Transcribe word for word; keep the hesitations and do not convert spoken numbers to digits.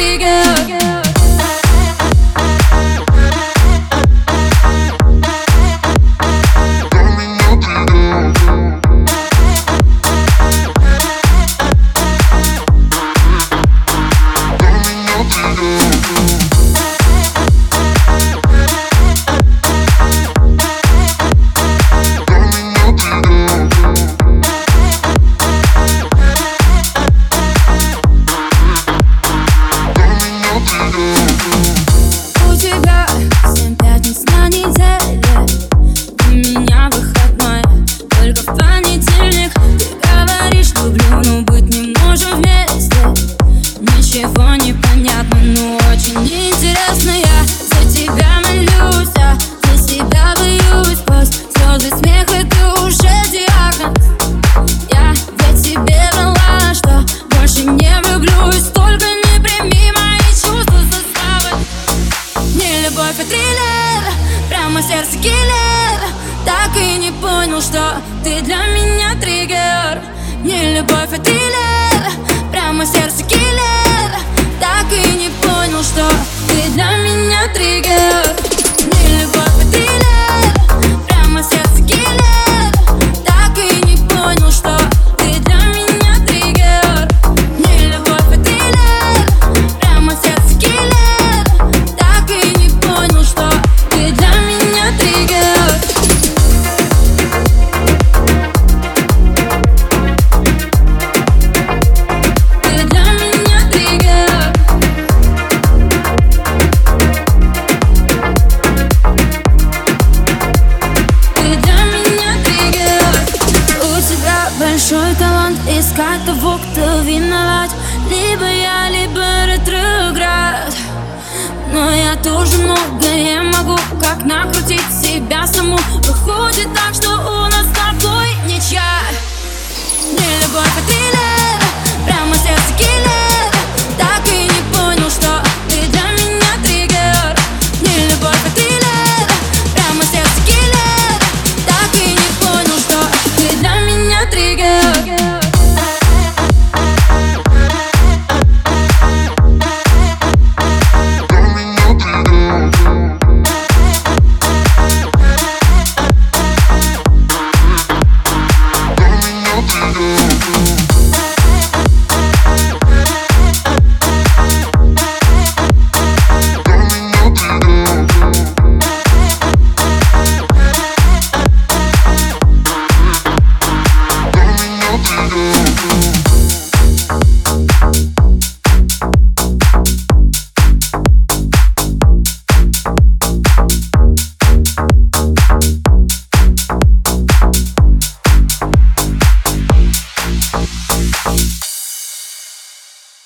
триггер. У тебя семь пятниц на неделе, у меня выходной только в понедельник. Ты говоришь люблю, но быть не можем вместе. Ничего не понятно, но очень интересно. Я за тебя молюсь, я за себя боюсь. Пусть слезы, смех — это уже диагноз. Я ведь тебе врала, что больше не влюблюсь. Только не прими мои чувства за слабость. Не любовь, а триллер, прямо сердце киллер. Так и не понял, что ты для меня триггер. Не любовь, а триллер, прямо сердце киллер. Так и не понял, что ты для меня триггер. Не любовь, а триллер, прямо сердце киллер. Так и не понял, что ты для меня триггер. Не любовь, а триллер, прямо сердце киллер. Так и не понял, что ты для меня триггер. Ты для меня триггер. Ты для меня триггер. У тебя большой талант искать того, кто виноват. Либо я, либо ретроград. Но я тоже многое могу, как накрутить себя саму. Выходит так, что у нас с тобой ничья. Не любовь, а